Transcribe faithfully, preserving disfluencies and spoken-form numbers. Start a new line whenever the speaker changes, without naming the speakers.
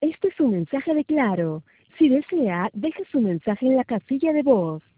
Este es un mensaje de Claro. Si desea, deje su mensaje en la casilla de voz.